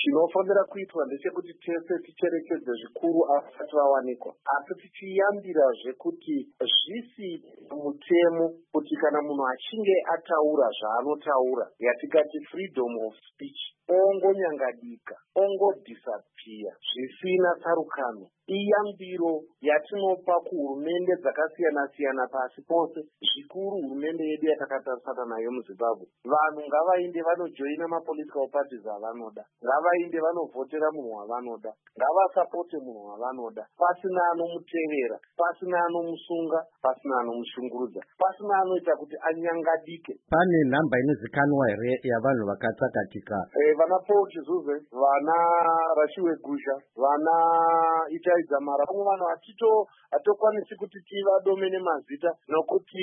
Chinofanira kuitwa ndechekuti tese ticherekedze zvikuru asati vawanikwa, asi tichiyambirazve kuti zvisi mutemo kuti kana munhu achinge ataura zvaanotaura, yatikati freedom of speech, ongonyangadika, ongodisappear zvisina tsarukano. Iyambiro yatinopa kuhurumende dzakasiyana-siyana pasi pose, zvikuru hurumende yedu yatakatarisana nayo muZimbabwe. Vanhu ngavainde vanojoina mapolitical parties avanoda, ngavainde vanovhotera munhu wavanoda, ngavasapote munhu wavanoda, pasina anomutevera, pasina anomusunga, pasina anomushungurudza, pasina anoita kuti anyangadike. Pane nhamba inozikanwa here yavanhu vakatsakatika? Vana Paul Chizuze, vana Rashiwe Gusha, vana Itai Dzamara, vamwe vanhu hatokwanisi kuti tivadomene mazita nokuti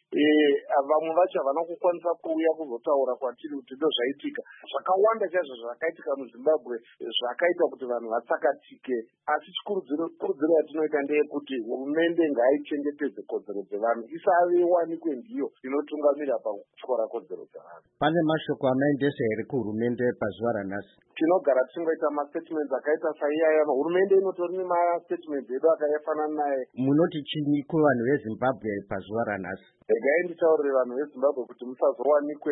vamwe vacho havana kukwanisa kuuya kuzotaura kwatiri kuti ndozvaitika. Zvakawanda chaizvo zvakaitika muZimbabwe zvakaita kuti vanhu vatsakatike, asi kurudziro yatinoita ndeyekuti hurumende ngaichengetedze kodzero dzevanhu, isave iwanikwe ndiyo inotungamira pakutyora kodzero dzevanhu. Pane mashoko amaendesa here kuhurumende pazuva ranhasi? Tinogara tichingoita mastatements akaita saiyaya. Hurumende inotori nemastatements edu akafanana naye. Munoti chini kuvanhu veZimbabwe pazuva ranhasi? Regai nditaurire vanhu veZimbabwe kuti musazowanikwe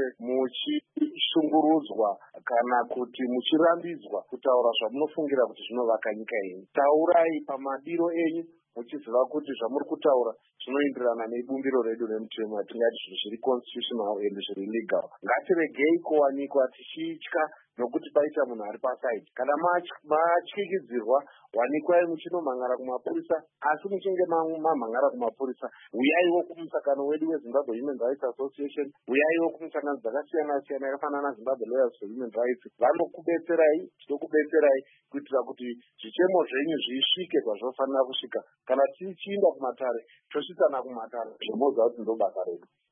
muchishungurudzwa kana kuti muchirambidzwa kutaura zvamunofungira kuti zvinovaka nyika yenyu. Taurai pamadiro enyu muchiziva kuti zvamuri kutaura zvinoenderana nebumbiro redu remutemo yatingati zvinhu zviri constitutional and zviri legal. Ngatiregei kuwanikwa tichitya nokuti paita munhu ari pasaidi. Kana matyikidzirwa, wanikwai muchinomhangara kumapurisa, asi muchinge mamhangara kumapurisa, uyaiwo kumusangano wedu weZimbabwe Human Rights Association, uyaiwo kumusangano dzakasiyana-siyana yakafanana naZimbabwe Lawyers for Human Rights. Vanokubetserai, tinokubetserai kuitira kuti zvichemo zvenyu zvisvike kwazvinofanira kusvika. Kana tichiinda kumatare, tosvitsana kumatare, zvinoziva kuti ndobasa redu.